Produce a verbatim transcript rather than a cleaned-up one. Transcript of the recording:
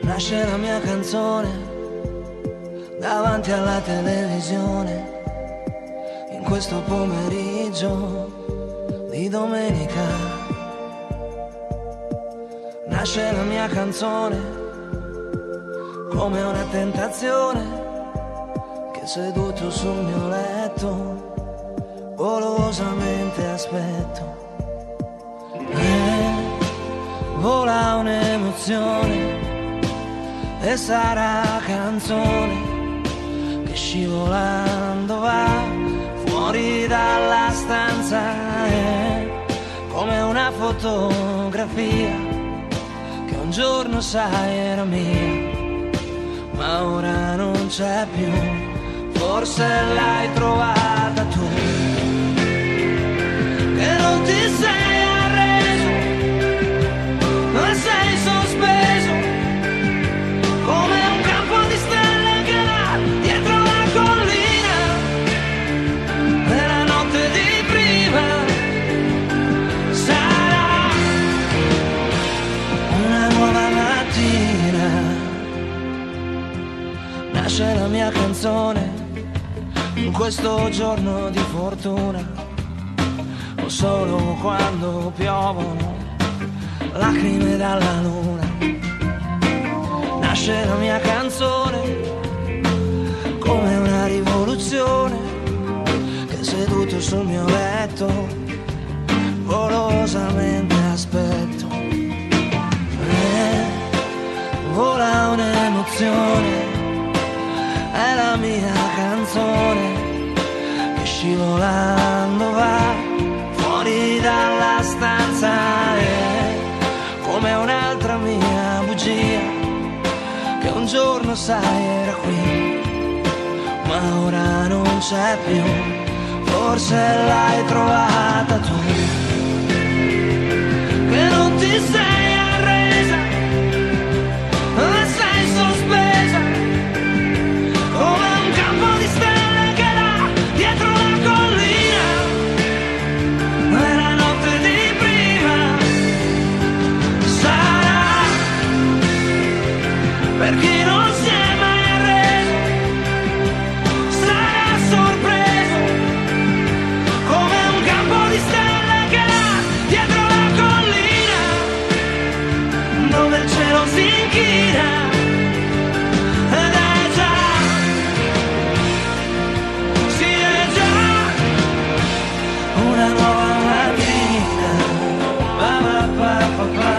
Nasce la mia canzone davanti alla televisione in questo pomeriggio di domenica. Nasce la mia canzone come una tentazione che seduto sul mio letto golosamente aspetto. E vola un'emozione e sarà canzone che scivolando va fuori dalla stanza. È come una fotografia che un giorno sai era mia, ma ora non c'è più. Forse l'hai trovata tu, che non ti sei arreso, ma sei sospeso come un campo di stelle che là dietro la collina. E la notte di prima sarà una nuova mattina. Nasce la mia canzone in questo giorno di fortuna, o solo quando piovono lacrime dalla luna. Nasce la mia canzone come una rivoluzione che seduto sul mio letto golosamente aspetto. E vola un'emozione, è la mia canzone che scivolando va fuori dalla stanza. È come un'altra mia bugia che un giorno sai era qui, ma ora non c'è più. Forse l'hai trovata tu, che non ti sei arresa, ma sei sospesa come un campo di stelle che là dietro la collina. E la notte di prima sarà per chi non si è mai arreso, sarà sorpreso come un campo di stelle che là dietro la collina, dove il cielo si inchina. Ed è già, sì è già una nuova mattina. Pa, pa, pa, pa, pa.